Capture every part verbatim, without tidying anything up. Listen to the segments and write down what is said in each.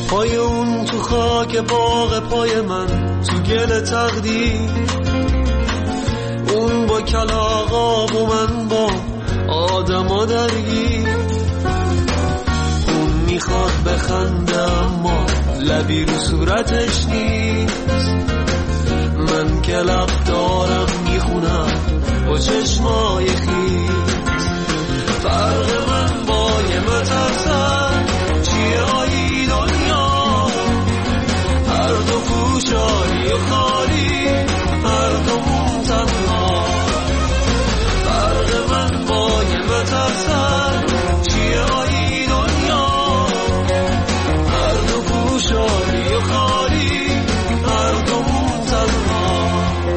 پای اون تو خاک باغ پای من تو گل تقدیر، اون با کلاغاب و من با آدما درگیر. اون میخواد بخنده اما لبی رو صورتش نیست، من که لب دارم میخونم با چشمای خیز. فرق من با یه مترسن چیه آیی دنیا، هر دو پوشایی و خالی، هر دومون تنها. فرق من با یه مترسن چیه آیی دنیا، هر دو پوشایی و خالی، هر دومون تنها.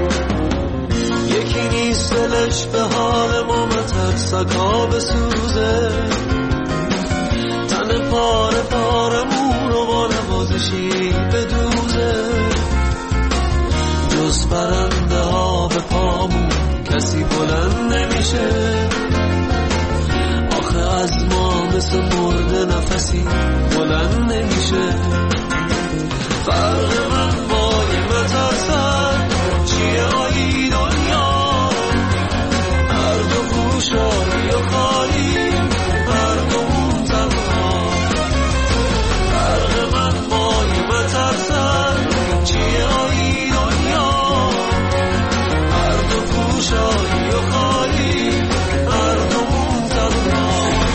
یکی نیست دلش به حال ما مترسکا بسوزه، تن پاره پارمون رو با نوازشی بدوزه. جز پرنده ها به پامون کسی بلند نمیشه، آخه از ما مثل مرده نفسی بلند نمیشه. فرق من با یه مترسن چیه آیی دنیا، هر دو پوشایی و خالی، هر دومون تنها. فرق من با یه مترسن چیه آیی دنیا، هر دو پوشایی و خالی، هر دومون تنها.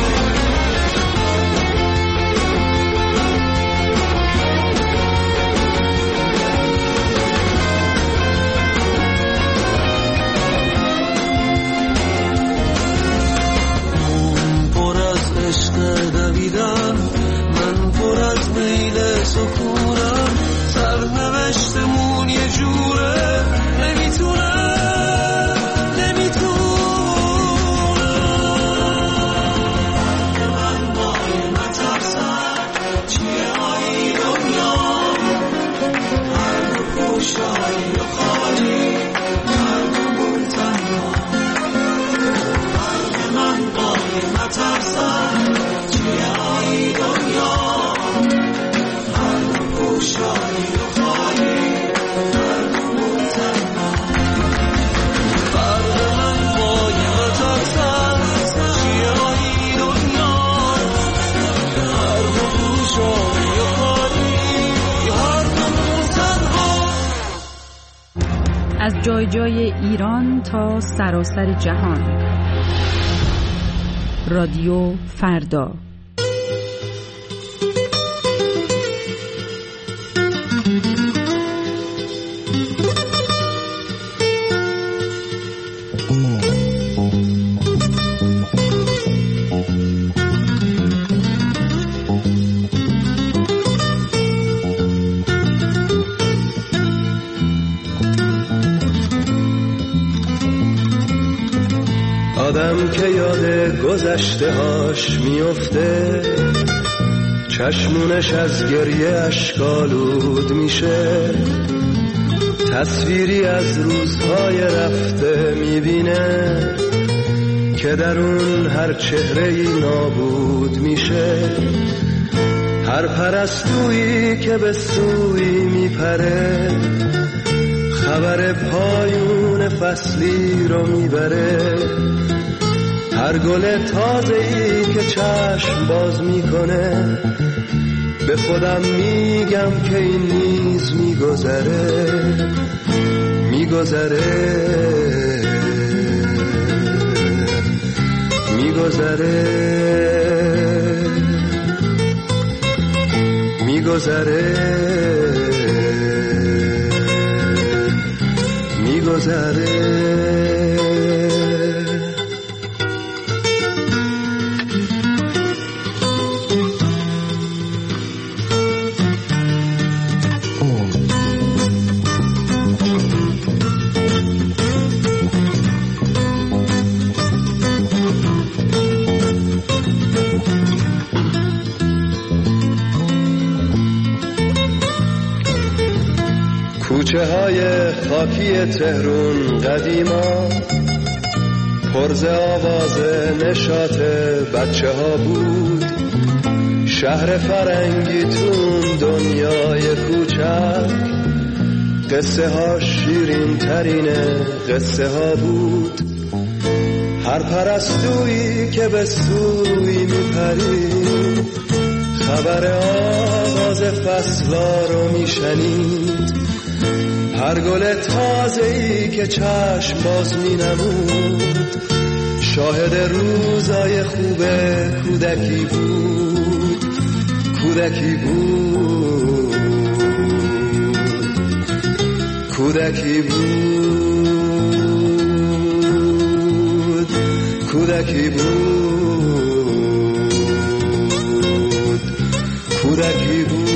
دویدن من پر از میل سکونم، سرنوشتمون یه جوره نمیتونم نمیتونم. من باید مترسم چیه آیی دنیا، هر دو پوشایی و خالی، هر دومون تنها. من باید مترسم چیه آیی دنیا، هر دو پوشایی و خالی، هر دومون تنها. فرق من باید مترسم چیه آیی دنیا، هر دو پوشایی و خالی، هر دومون تنها. از جای جای ایران تا سراسر جهان، رادیو فردا. آدم که یاد گذشته هاش میفته، چشمونش از گریه اشکالود میشه. تصویری از روزهای رفته میبینه که در اون هر چهره‌ای نابود میشه. هر پرستویی که به سوی میپره، خبر پایون فصلی رو میبره. هر گل تازه‌ای که چشم باز میکنه، به خودم میگم که این نیز میگذره میگذره میگذره میگذره میگذره. کوچه های خاکی تهرون قدیما پرز آواز نشاط بچه ها بود. شهر فرنگیتون دنیای کوچک، قصه ها شیرین ترین قصه ها بود. هر پرستویی که به سوی میپرید خبر آغاز فصلا رو میشنید. هر گل تازه‌ای که چشم باز مینمود شاهد روزای خوب کودکی بود. کودکی بود کودکی بود کودکی بود کودکی بود.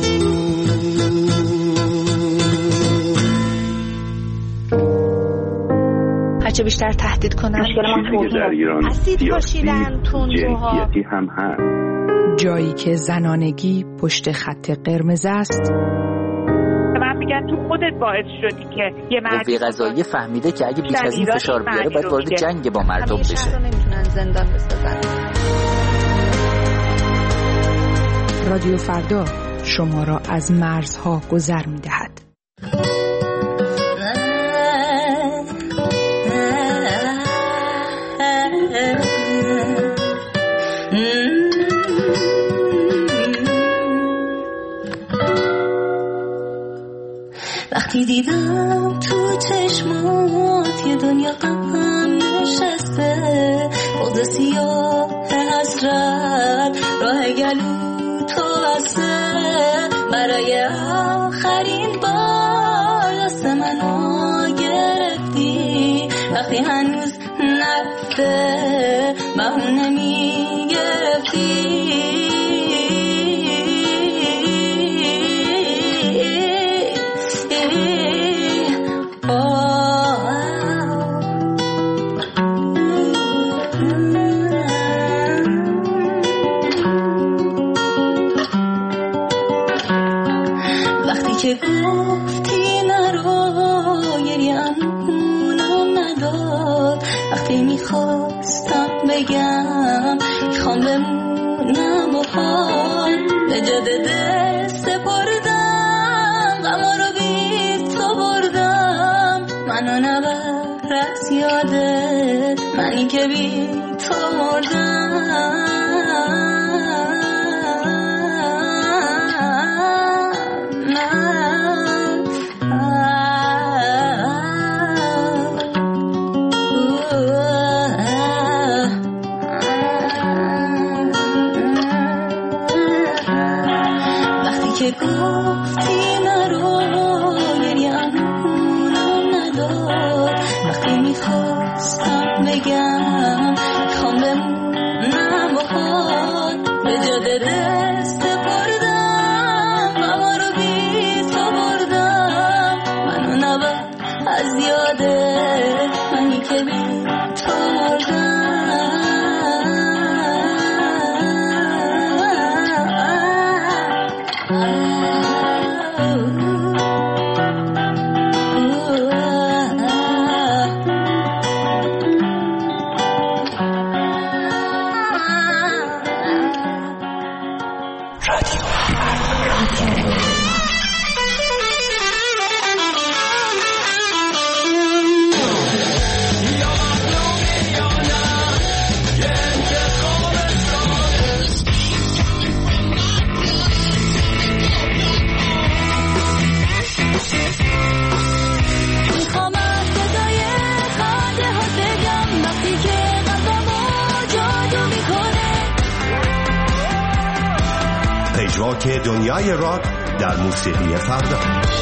هرچه بیشتر تهدید کنن مشکل من در ایران اسید پاشیدن تندروها هم هست. جایی که زنانگی پشت خط قرمز است. من میگن تو خودت باعث شدی که یه مرد قوه قضاییه فهمیده که اگه بیش از این فشار بیاره باید وارد جنگ با مردم بشه. شهر رو نمیتونن زندان بسازن. رادیو فردا شما را از مرزها گذر میدهد. وقتی دیدم تو چشمات یه دنیا غم نشسته، بغض سیاه حسرت راه گلو تو بسته، برای آخرین بار دست منو گرفتی، وقتی هنوز نرفته بهونه میگرفتی. که گفتی نرو گریم اونم نداد، وقتی میخواستم بگم میخوام بمونم با حال، به جاده دست بردم غما رو بی تو بردم، منو نبر از یادت منی که بی تو مردم. که گفتی نرو گریم اونم نداد، وقتی میخواستم بگم میخوام بمونم با حال، به جاده دست بردم غما رو بی تو بردم، منو نبر از یادت منی که بی تو مردم. پژواک دنیای راک در موسیقی فردا.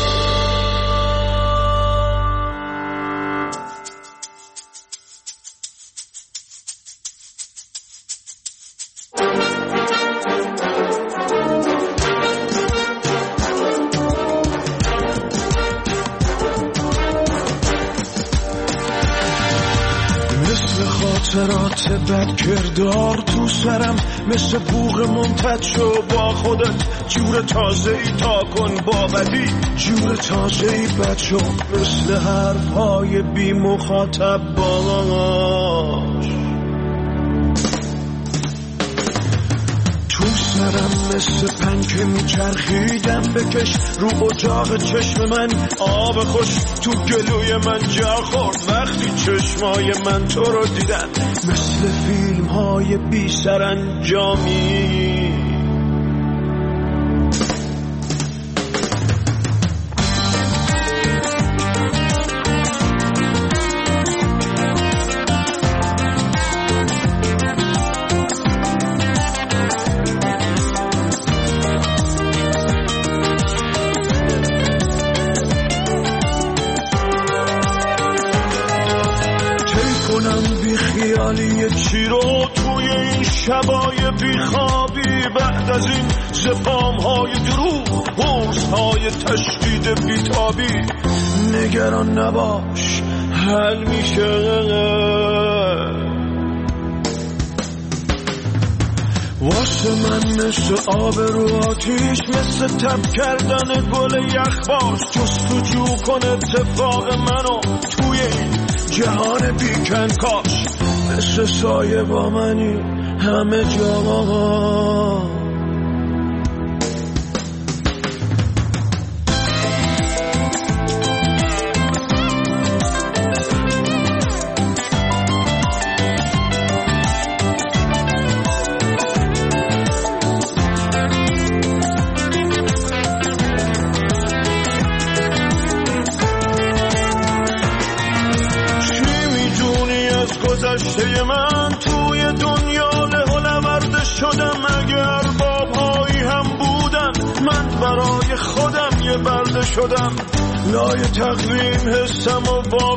خاطرات بد کردار تو سرم، مثل بوق ممتد شو با خودت، جور تازه‌ای تا کن با بدی، جور تازه‌ای بد شو مثل حرف‌های بی مخاطب باش. تو سرم مثل پنکه میچرخیدم بکش رو اجاق چشم من آب خوش تو گلوی من جا خورد وقتی چشمای من تو رو دیدن مثل فیلم های بی سرانجامی. چی رو توی این شبای بیخوابی بعد از این زپام های دروغ بورس های تشدید بیتابی نگران نباش حل میشه. واسه من مثل آب رو آتیش مثل تب کردن گل یخباش جستجو کن اتفاق منو توی این جهان بیکن کاش مثل سایه با منی همه جا. گذشته من توی دنیا لهولورده شدم اگر بابهایی هم بودن من برای خودم یه برده شدم لای تقویم حسم و با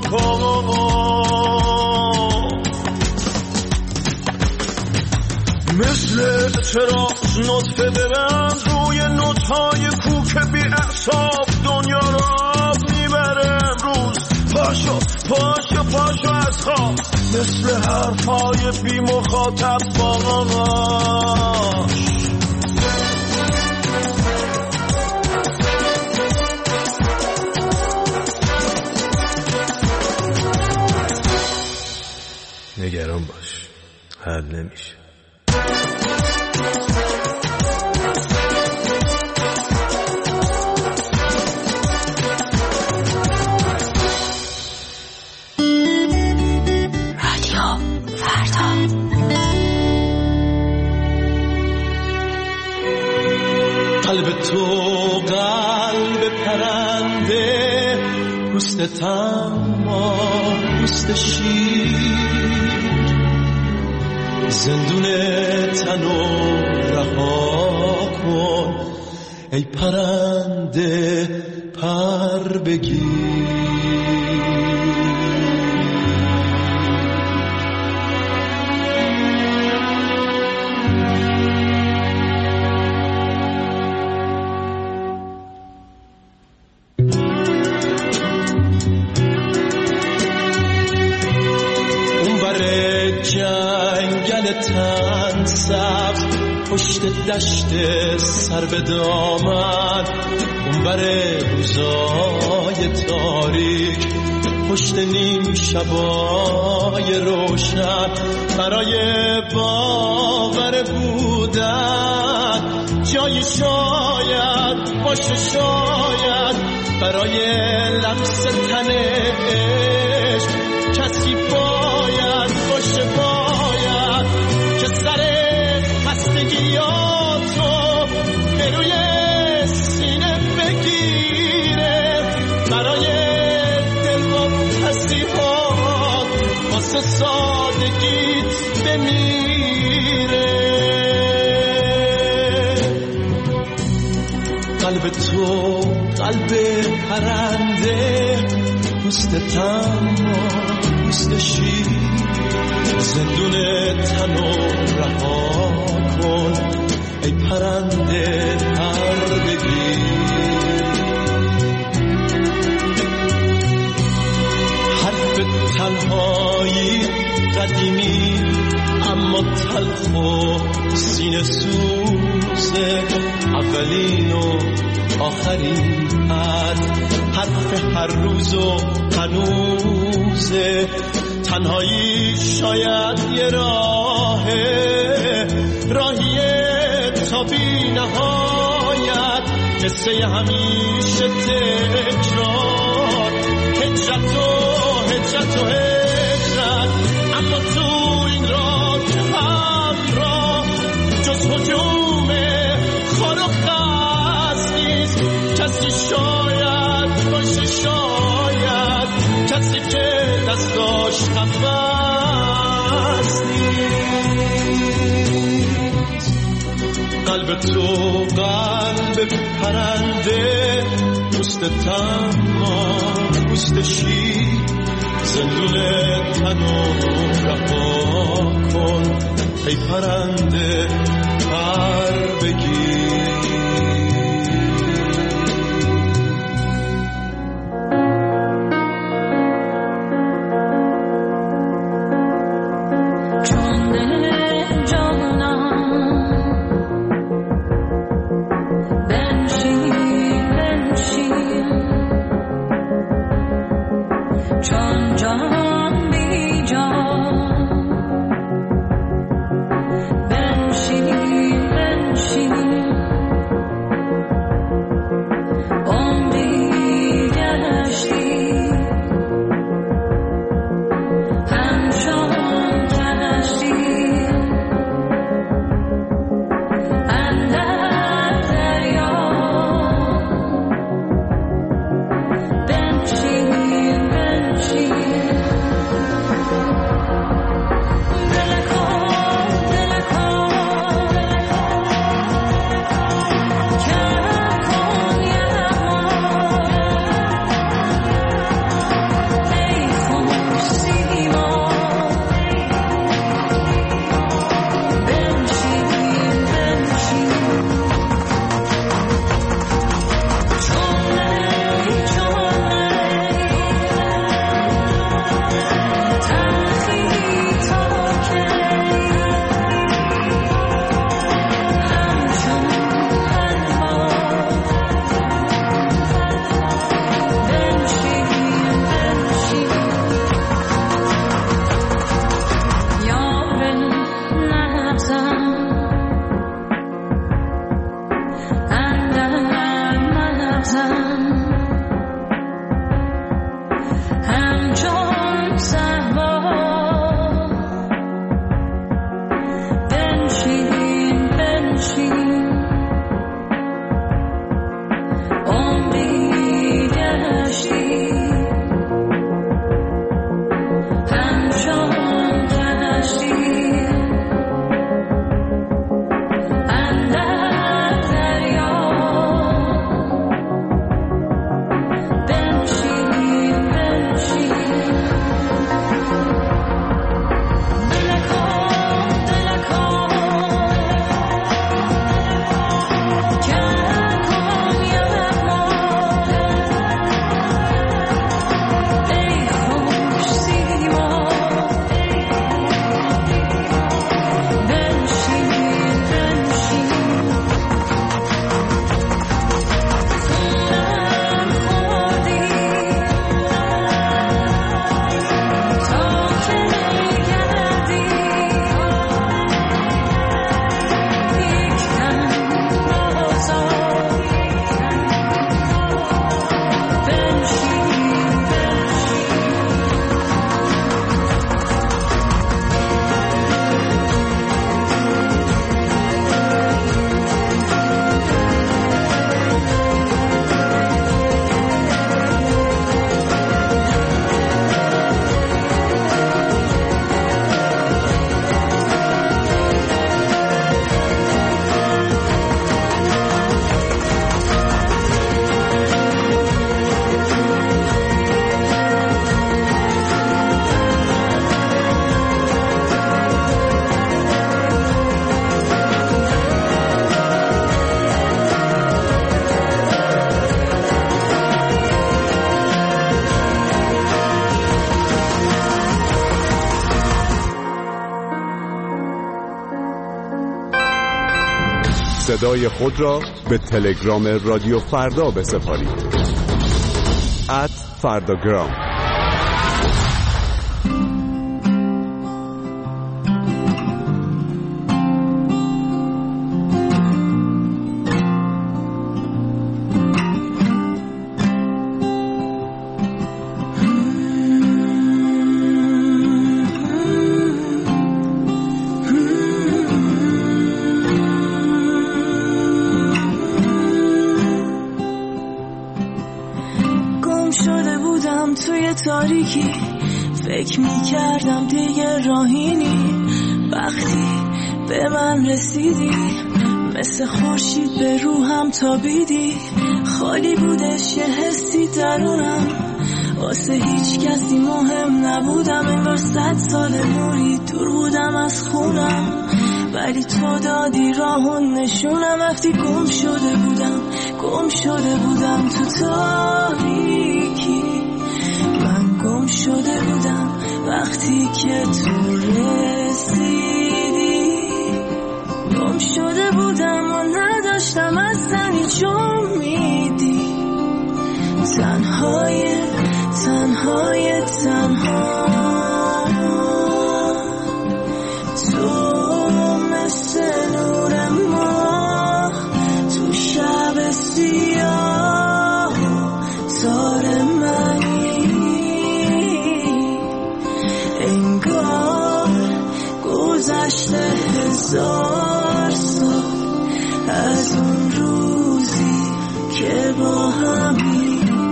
مثل اعتراض نطفه برند روی نوت‌های کوک بی اعصاب دنیا رو آب میبره امروز پاشو پاشو پاشو از خواب مثل حرفای بی مخاطب باش. نگران باش حل نمیشه. قلب تو قلب پرنده پوست تما پوست شیر زندون تنو رها کن ای پرنده پر بگیر. جنگل تن سبز پشت دشت سر به دامن اون بر روزای تاریک پشت نیم شبای روشن برای باور بودن جایی شاید باشه شاید برای لمس تن عشق کسی باید باشه باید که سر خستگیاتو به روی سینه بگیره برای دل و تصیحات واسه سادگیت بمیره. قلب تو قلب پرنده پوست تما پوست شیر زندون تنو رها کن ای پرنده پر بگیر. حرف تنهایی قدیمی اما تلخ و سینه سوزه اولین و آخرین حد حرف هر روز و هنوزه تنهایی شاید یه راهه راهیه تا تا بی نهایت، قصه همیشه تکرار، هجرت و هجرت و هجرت. اما تو این راه همراه جز هجوم خار و خس نیست، کسی شاید باشه، شاید کسی که دستاش قفس نیست. قلب تو قلب پرنده، پوست تمام پوست شیر، زندون تنو رها کن ای پرنده پر بگیر. صدای خود را به تلگرام رادیو فردا بسپارید. ات فرداگرام. تاریکی فکر میکردم دیگه راهینی، وقتی به من رسیدی مثل خورشید به روحم تابیدی. خالی بودش یه حسی درونم، واسه هیچ کسی مهم نبودم، انگار صد سال نوری دور بودم از خونم، ولی تو دادی راهون نشونم. وقتی گم شده بودم گم شده بودم تو تاریکی، من گم شده بودم وقتی که تو رسیدی. گم شده بودم و نداشتم اصلا هیچ امیدی، تنهای تنهای تنها تو مثل نور ماه تو شب سیاه تار منی، انگار گذشته هزار سال از اون روزی که با همی.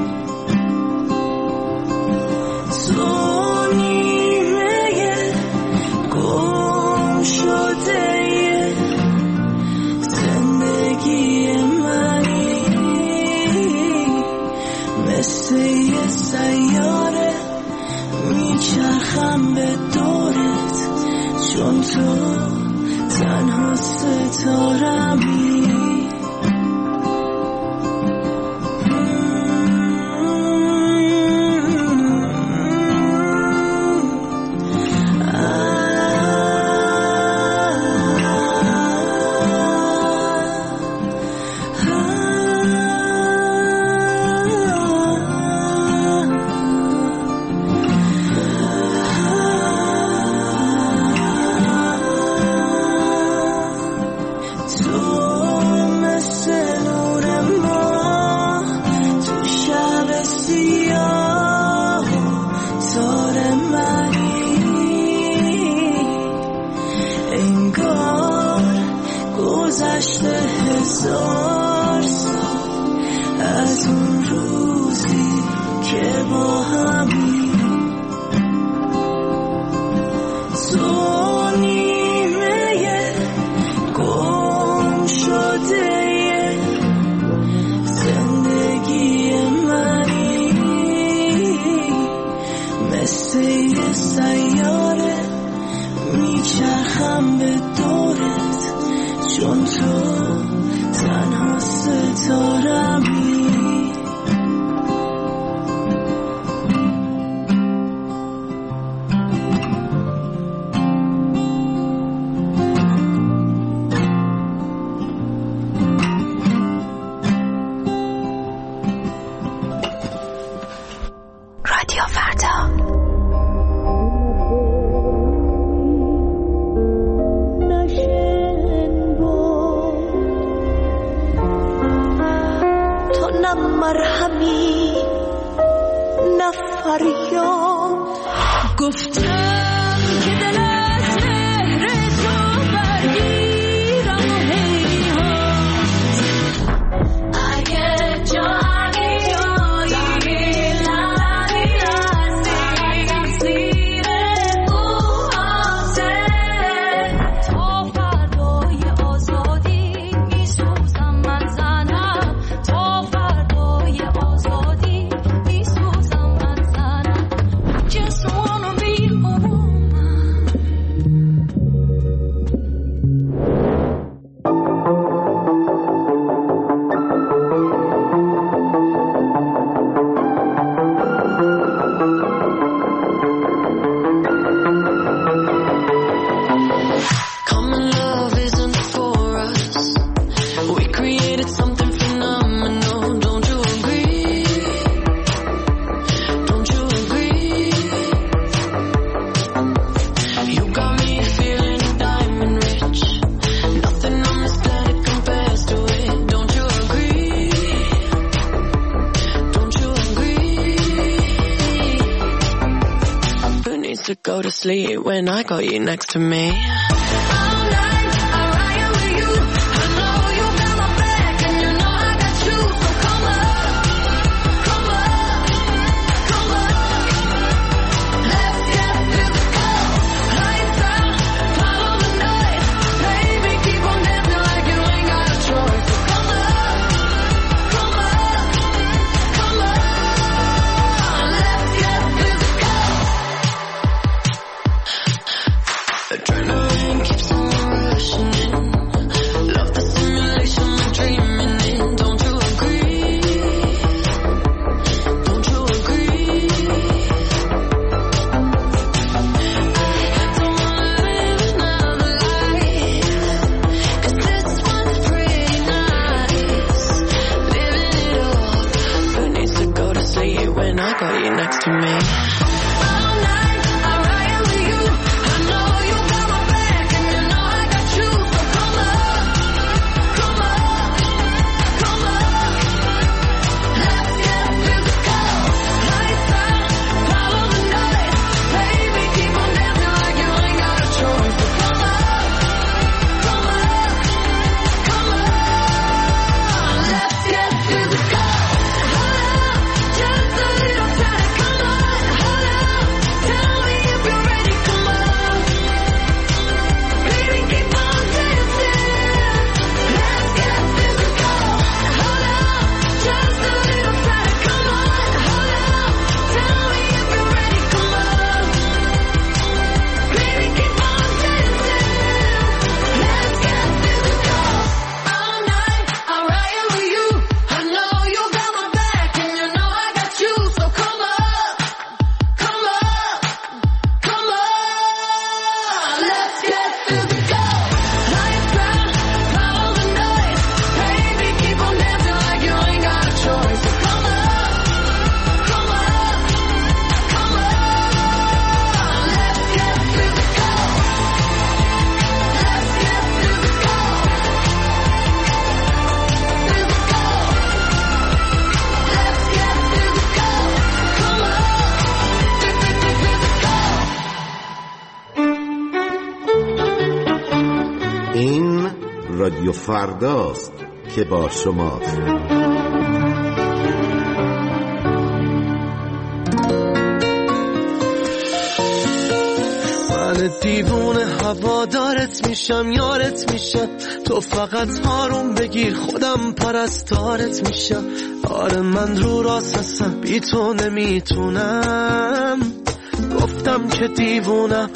تو نیمه گم شده زندگی منی، مثل یه سیاره میچرخم به دورت، چون تو تنها ستارمی. Go to sleep when I got you next to me. I got you next to me. رادیو فرداست که با شماست. من دیوونه هوادارت میشم، یارت میشم، تو فقط آروم بگیر خودم پرستارت میشم. آره من رو راست هستم، بی تو نمیتونم، گفتم که دیوونم.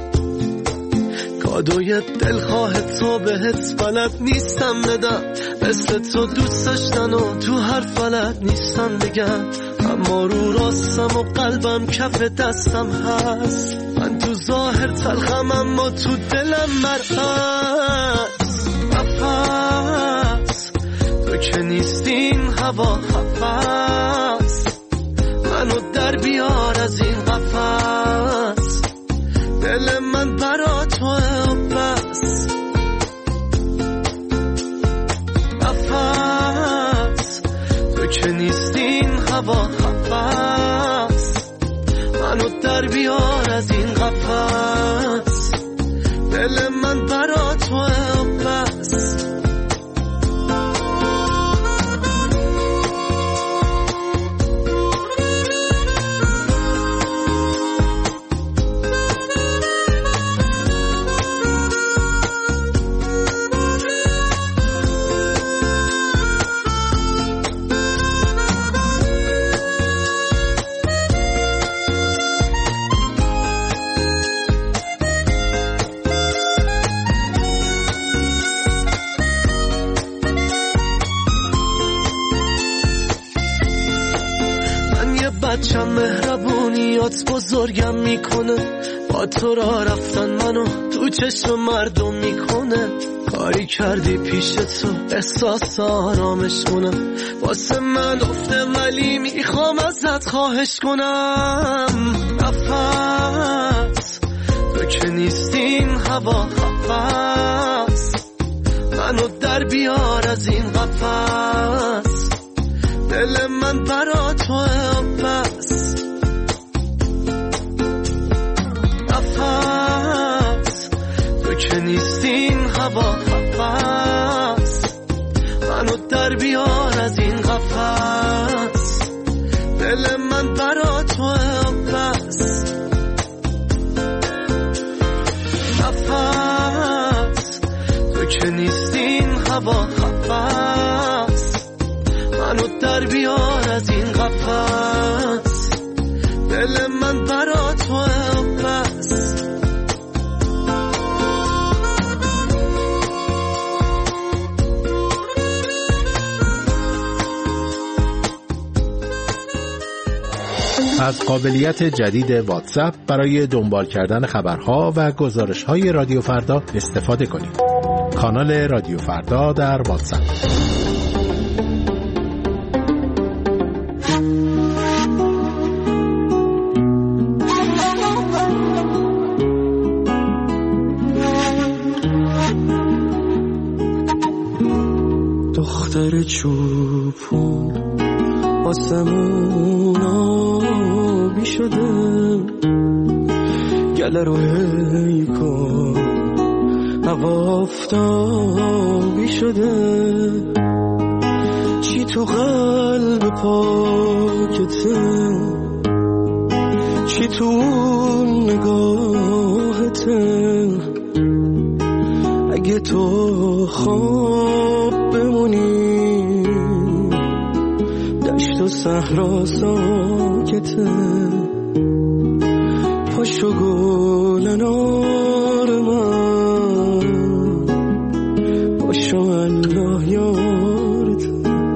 کادوی دلخواه تو بهت بلد نیستم بدم، مثل تو دوست داشتن و تو هر فلد نیستم بگم. اما رو راستم و قلبم کف دستم هست، من تو ظاهر تلخم اما تو دلم مرهست. نفس تو که نیستین هوا حفظ، منو در بیار از این قفس. دل من برا توه بس، نفس تو که نیستین هوا حفظ، منو در بیار از این قفس. دل من برا توه بس. بچم مهربونیات بزرگم میکنه، با تو را رفتن منو تو چشم مردم میکنه. کاری کردی پیش تو احساس آرامش کنم، واسه من افته ولی میخوام ازت خواهش کنم. نفس تو که نیستین هوا حفظ، منو در بیار از این قفس. دل من برا توه بس، نفس تو که نیستین هوا حفظ، منو در بیار از این قفس. دل من برا توه بس، نفس تو که نیستین هوا حفظ، منو در بیار از این قفس. دل من برا توه بس. از قابلیت جدید واتساپ برای دنبال کردن خبرها و گزارش‌های رادیو فردا استفاده کنید. کانال رادیو فردا در واتساپ. دختر چوپون آسمون آبی شده گله رو هی کن هوا آفتابی شده چی تو قلب پاکته چی تو اون نگاهته اگه تو خواب بمونی دشت و صحرا ساکته پاشو گل انار من پاشو الله یارته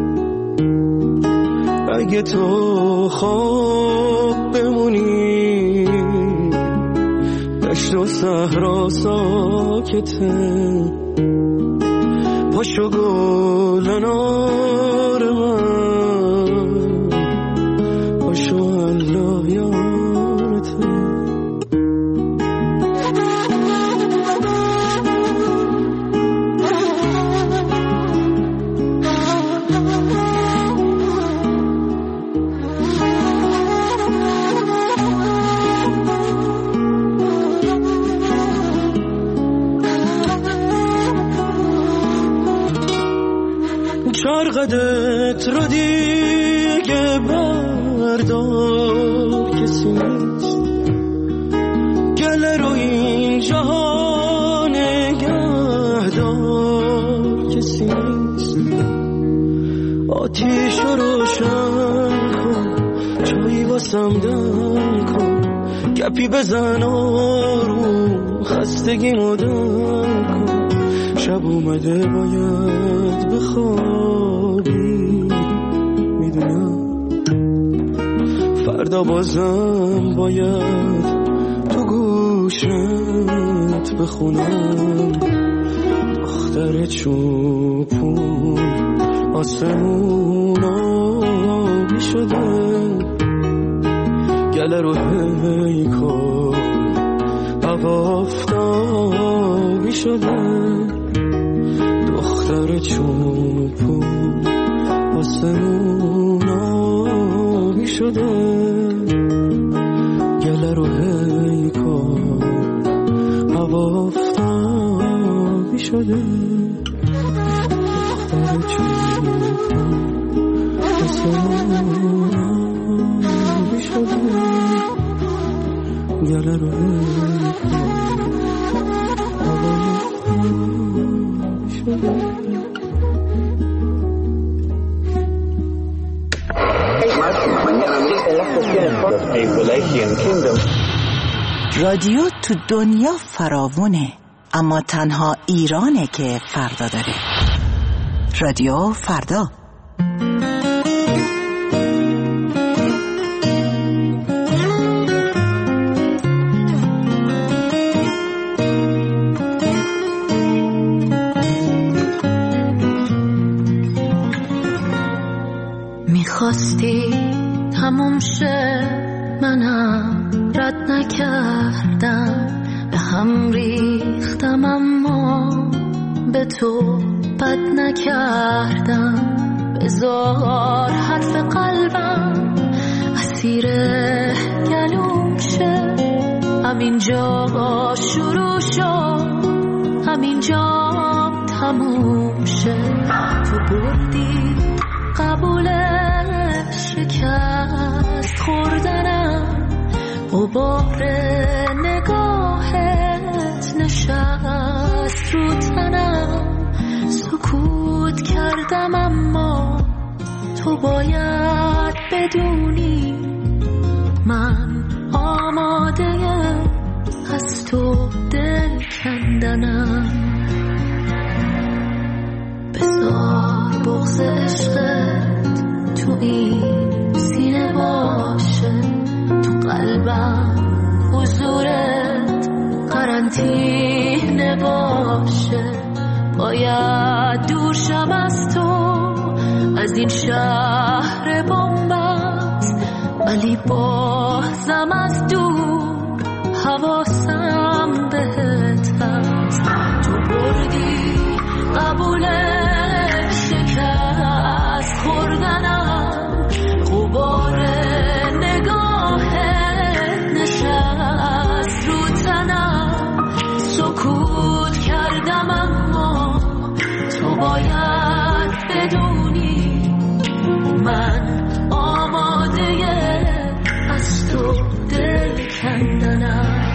اگه تو خواب بمونی دشت و صحرا ساکته پاشو گل انار من پاشو الله یارته چرقدت رو دیگه بردار کسی نیست گله رو این جهان نگهدار کسی نیست آتیش رو روشن کن چایی واسم دم کن گپی بزن آروم خستگیمو دم کن شب اومده باید بخوابی میدونم فردا بازم باید تو گوشت بخونم دختر چوپون آسمون آبی شده گله رو هی کن هوا آفتابی شده دختر چوپون آسمون آبی شده گله رو هی کن هوا آفتابی شده دختر چوپون آسمون آبی شده گله رو هی کن هوا آفتابی شده رادیو تو دنیا فراوونه اما تنها ایرانه که فردا داره. رادیو فردا. میخواستی تموم شه منم رد نکردم به هم ریختم اما به تو بد نکردم بذار حرف قلبم اسیر گلوم شه همینجا شروع شد همینجا تموم شه تو بردی قبول شکست خوردنم غبار نگاهت نشست رو تنم سکوت کردم اما تو باید بدونی من آماده از تو دل کندنم بذار بغض عشقت تو این سینه باشه تو قلبم حضورت قرنطینه باشه باید دور شم از تو از این شهر بنبست ولی بازم از دور حواسم بهت هست تو بردی قبول شکست زنم.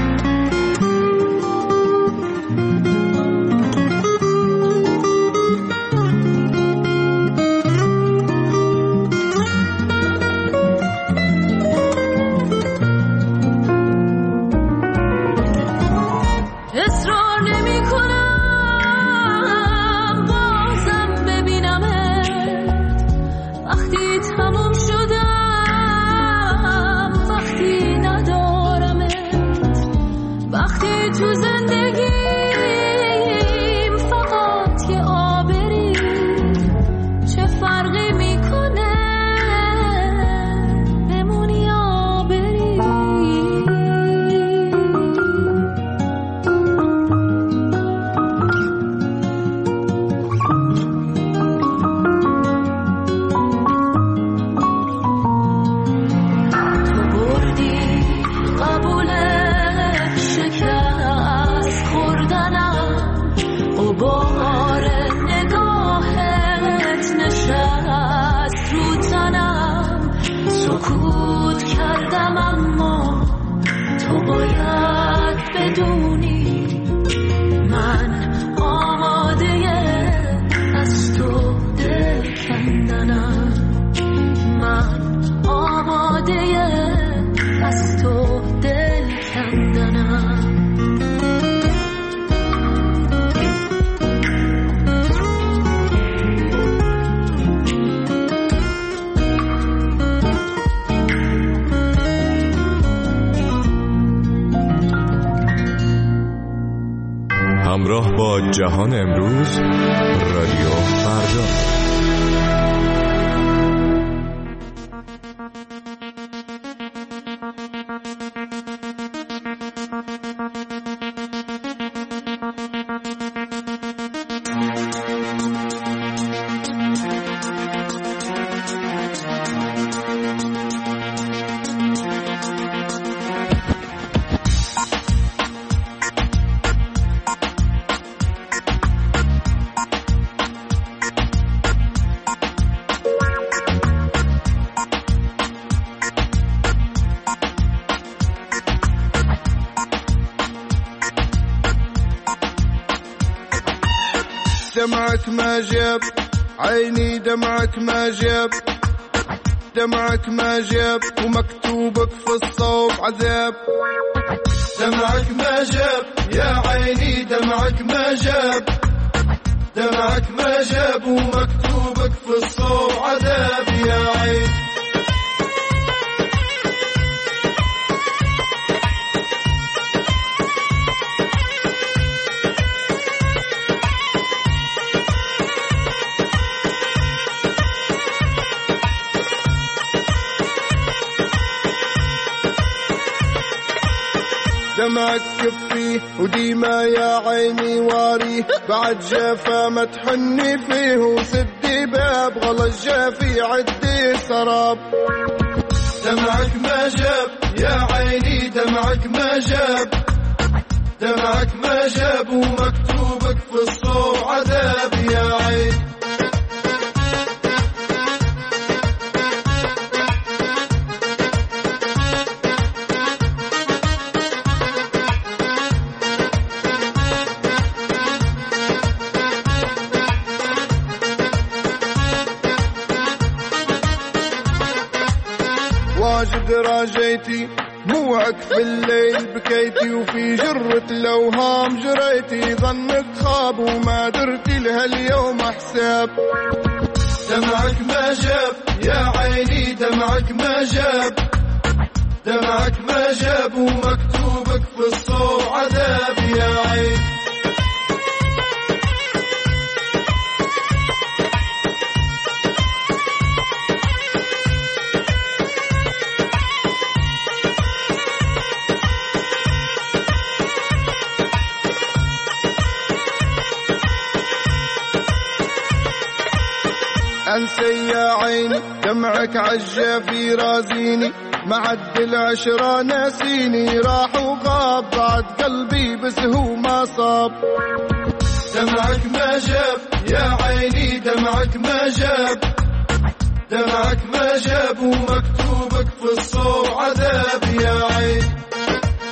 همراه با جهان امروز، رادیو فردا. دمعك ما جاب عيني، دمعك ما جاب، دمعك ما جاب ومكتوبك في الصوب عذاب. دمعك ما جاب يا عيني، دمعك ما جاب، دمعك ما جاب ومكتوبك في الصوب عذاب يا عين. دمعك كفيه وديما يا عيني واريه، بعد جافا ما تحني فيه وسدي باب غلط جافي عدي سراب. دمعك ما جاب يا عيني، دمعك ما جاب، دمعك ما جاب ومكتوبك في الصوب عذاب يا عين. واجد راجيتي موعك في الليل بكيتي، وفي جرة الأوهام جريتي، ظنك خاب وما درتي لها اليوم حساب. دمعك ما جاب يا عيني، دمعك ما جاب، دمعك ما جاب ومكتوبك في الصوب عذاب يا عين. انسي يا عيني دمعك عالجافي رازيني، معد العشرة ناسيني، راح وغاب بعد قلبي بس هو ما صاب. دمعك ما جاب يا عيني، دمعك ما جاب، دمعك ما جاب ومكتوبك في الصوب عذاب يا عين.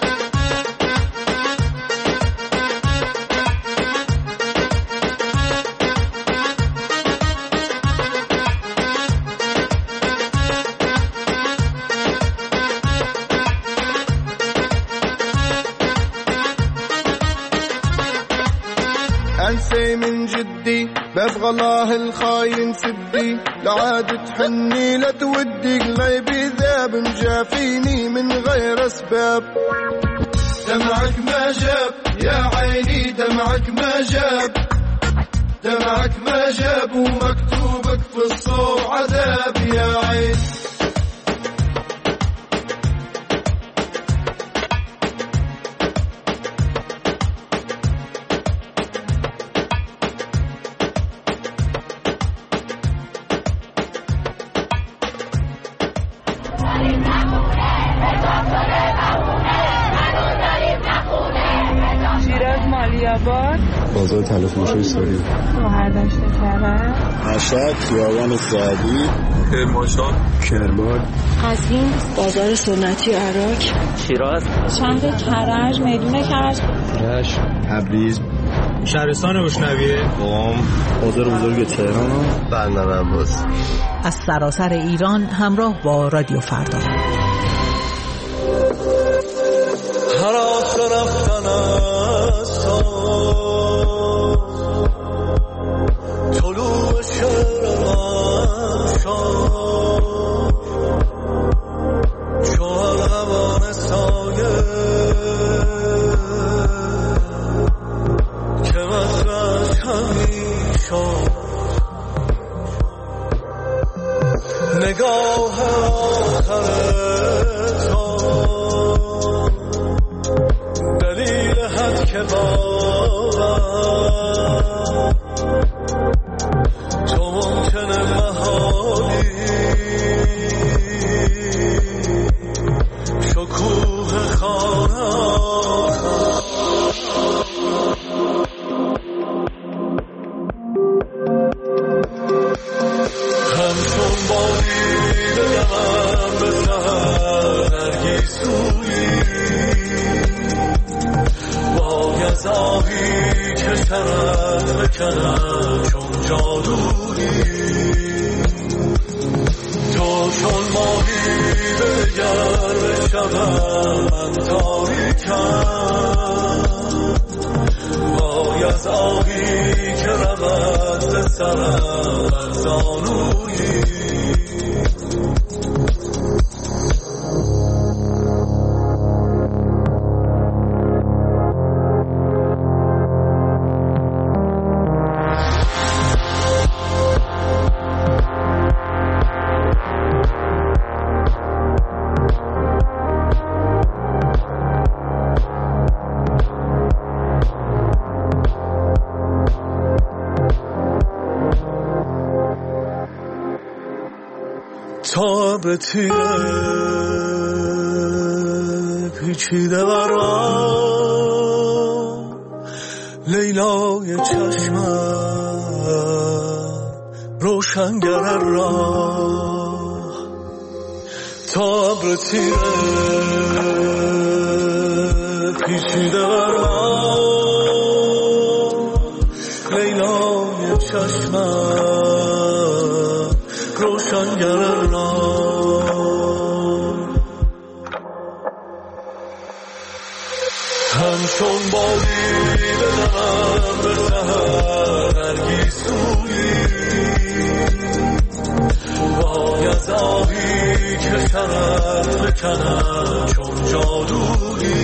جدي ببغى الله الخاين سدي لعاد تحني لا تودي قلبي ذاب مجافيني من غير أسباب دمعك ما جاب يا عيني دمعك ما جاب دمعك ما جاب ومكتوبك في الصور عذاب يا عين بازار تلفروشی سوری شهردشت کرد مشهد خیابان سعدی کرمانشاه کرمان قزوین بازار سنتی عراق شیراز شهر کرج میدون کرج رشت تبریز شهرستان روشنویه قم بازار بزرگ تهران بندر عباس از سراسر ایران همراه با رادیو فردا هر آخه رفتن از تو طلوع شهر من شد چو ارغوان سایه که مطرح همی شد نگاه آخر تو دلیل حد که باور تو ممکنه محالی شکوه خانه همچون بادی بگم به سهر نرگیسویی باید آهی که شرط بکنم چون جادویی تو چون ماهی بگر به شبم من تاریکم باید آهی که رود ز سرم من زانویی تا به تیره پیچیده برام لیلای چشمم روشنگر راه تا به تیره پیچیده برام لیلای چشمم روشنگر راه همچون بادی بدم به سهر نرگیسویی باید آهی که شرط بکنم چون جادویی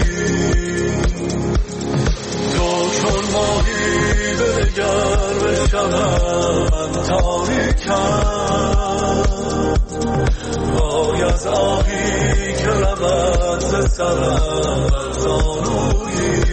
تو چون ماهی بگر به شبم من تاریکم باید آهی که رود ز سرم من زانویی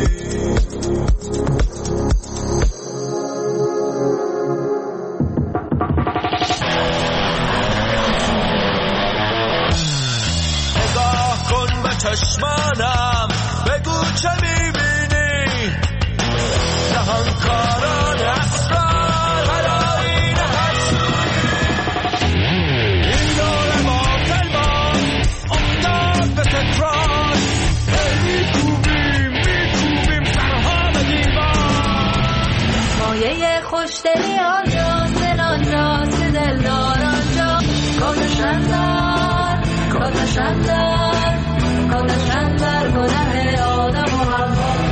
نگاه کن به چشمانم بگو چه میبینی نهانکاران اسرار قرارین حسوی این دور باطل باز افتاد به تکرار میکوبیم میکوبیم سرها به دیوار مایه خوشدلی آنجاست دل آنجاست که دلدار آنجا کاتشن در کاتشن در کاتشن در گناه آدم و حوا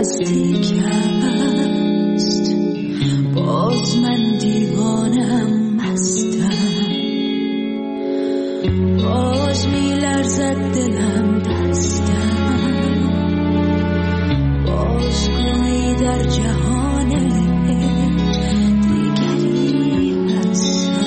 نزدیک است، باز من دیوانم مستم، باز میلرزد دلم دستم، باز گویی در جهان دیگری هستم.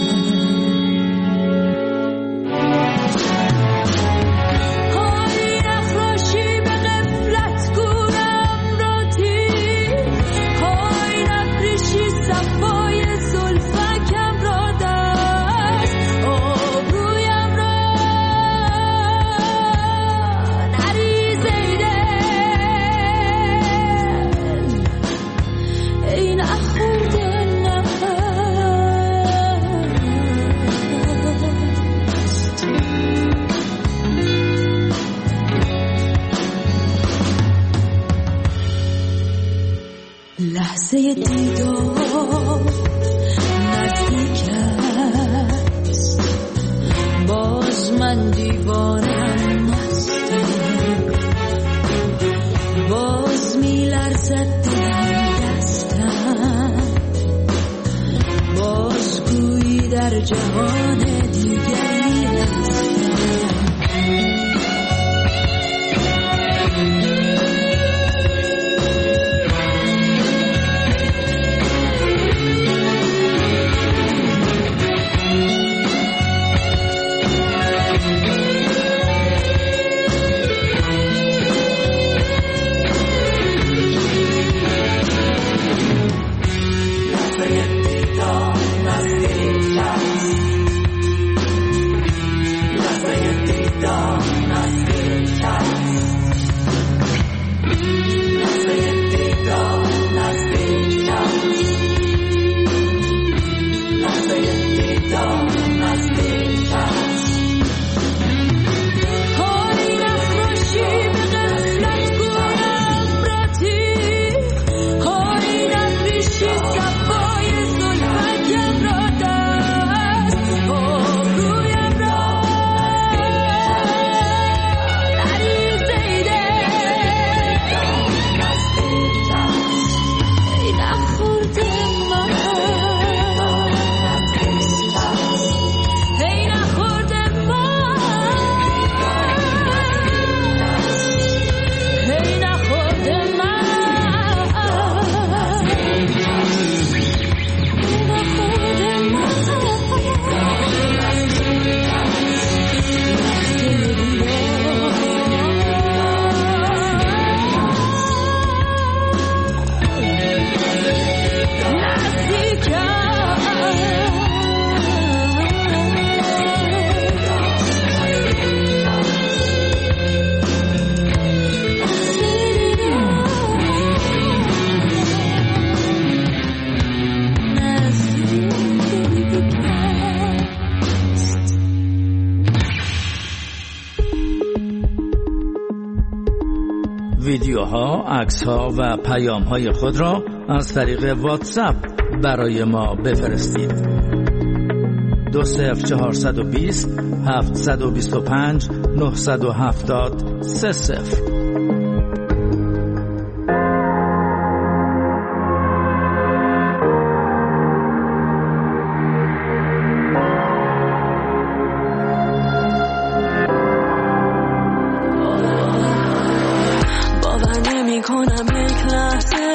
های نخراشی به غفلت گورم را تیر، های نپریشی صفای زلفکم را دست، آبرویم را نریز ای دل، ای نخورده نفس. لحظه دیدار نزدیک است، باز من دیوانم مستم، باز میلرزد دلم دستم، باز گویی در جهان دیگری هستم. ویدیوها، عکس‌ها و پیام‌های خود را از طریق واتساپ برای ما بفرستید. دو صفر چهارصد و بیست هفتصد و بیست و پنج نهصد و هفتاد سه صفر.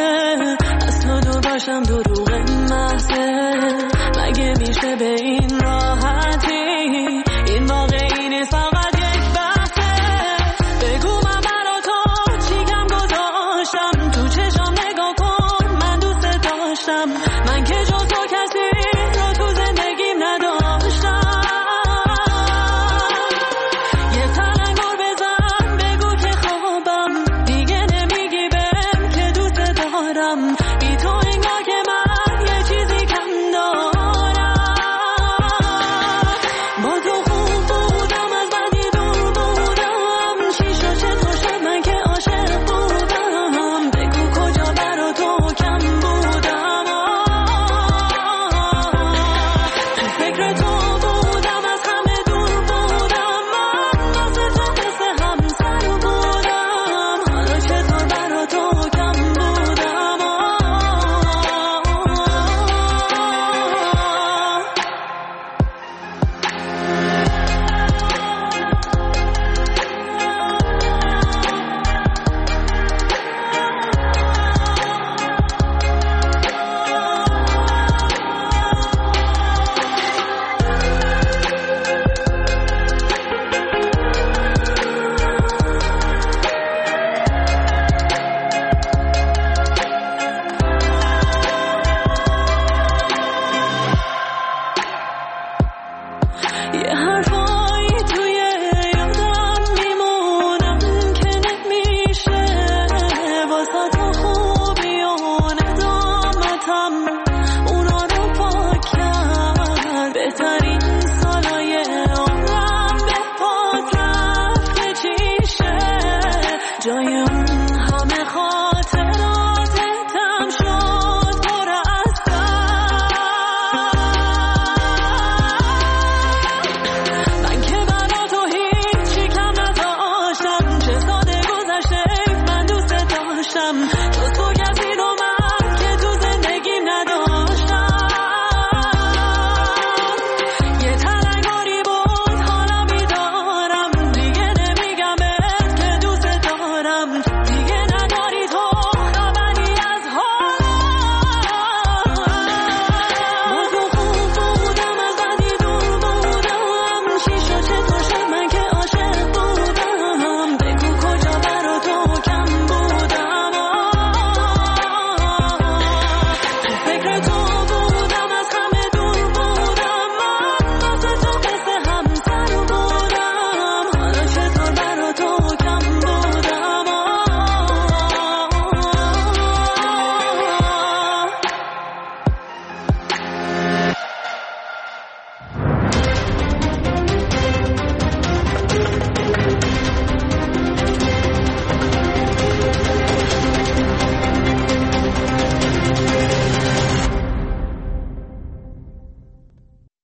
دروغ محضه مگه میشه به این را